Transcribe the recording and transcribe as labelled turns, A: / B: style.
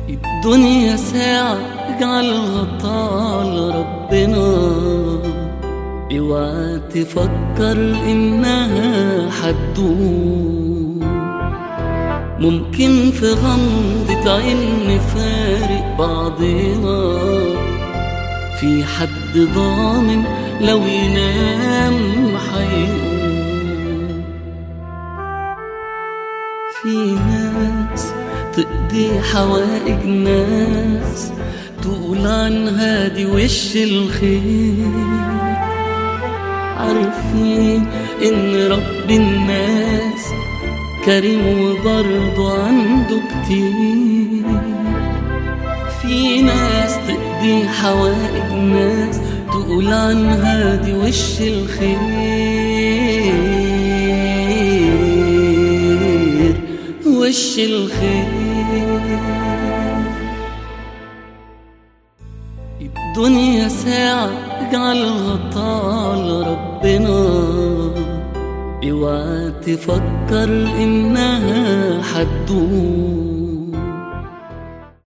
A: الدنيا ساعة اجعلها طال ربنا، اوعى تفكر انها حتدوم. ممكن في غمضة عين نفارق بعضنا، في حد ضامن لو ينام حيقوم؟ في ناس تقضي حوائج ناس، تقول عنها دي وش الخير، عارفين ان رب الناس كريم وبرضه عنده كتير. في ناس تقضي حوائج ناس، تقول عنها دي وش الخير، وش الخير. الدنيا ساعة اجعلها طال ربنا، اوعى تفكر انها حتدوم.